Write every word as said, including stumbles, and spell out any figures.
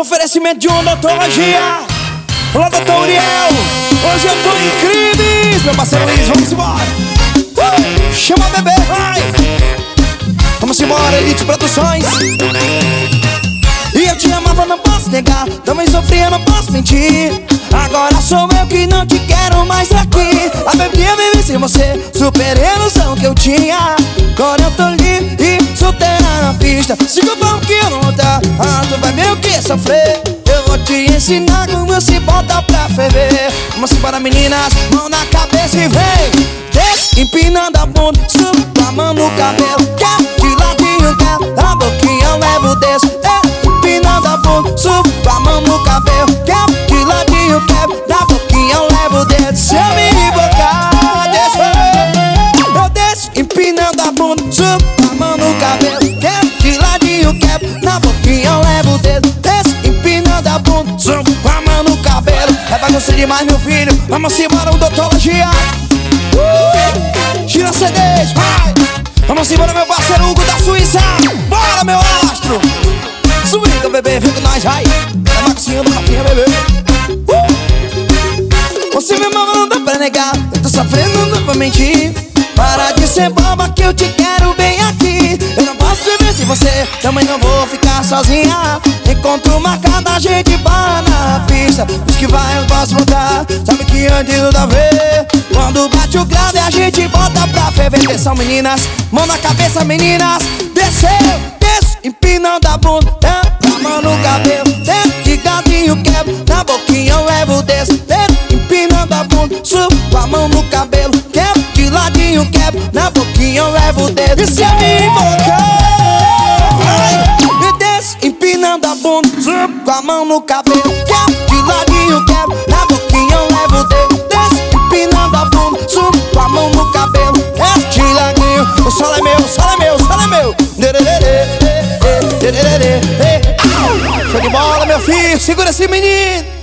Oferecimento de odontologia. Olá, doutor Uriel. Hoje eu tô incríveis. Meu parceiro Luiz, vamos embora. uh! Chama o bebê, vai. Vamos embora, Elite Produções. E eu te amava, não posso negar. Também sofria, não posso mentir. Agora sou eu que não te quero mais aqui. A bebia vive sem você, superei a ilusão que eu tinha. Agora eu tô livre e solteira na pista. Siga o pão que eu não tá. Ah, tu vai ver o que é sofrer. Eu vou te ensinar como se bota pra ferver. Vamos embora, meninas, mão na cabeça e vem. Desce, empinando a bunda, subo com a mão no cabelo. Quer de ladinho, quer a boquinha eu levo desce. Empinando a bunda, subo com a mão no cabelo. Quer de ladinho, quer da boquinha eu levo desce. Se eu me equivocar, desce. Eu desço, empinando a bunda, subo com a mão no cabelo. Quer de ladinho, quer da boquinha eu levo desce. Desce, empinando a bunda, subo com a mão no cabelo. É bagunça demais, meu filho, vamos embora, odontologia. Uh, Gira C Ds, vai. Vamos embora, meu parceiro Hugo da Suíça. Bora, meu astro. Suíça, bebê, vem com nós, vai. É Maxinho do Rapinha, bebê. uh. Você me ama, não dá pra negar. Eu tô sofrendo, não dá pra mentir. Para de ser boba que eu te quero bem aqui. Eu não posso viver sem você, também não vou ficar sozinha. Encontro marcado, a gente para na pista. Diz que vai, eu posso voltar. Sabe que antes tudo a ver. Quando bate o grave a gente bota pra ferver. Atenção, meninas, mão na cabeça, meninas. Desceu, desce, empinando a bunda, a mão no cabelo. Desce, de gatinho quebra, na boquinha eu levo desce. Desce, empinando a bunda, subo com a mão no cabelo. Quebra, de ladinho quebra, na boquinha eu levo dedo. E se eu me invocar, me desce, empinando a bunda, subo com a mão no cabelo. Quebra, de ladinho quebra, na boquinha eu levo dedo. Desce, empinando a bunda, subo com a mão no cabelo. Desce, de ladinho, o sol é meu, o sol é meu, o sol é meu. Show de bola, meu filho, segura esse menino.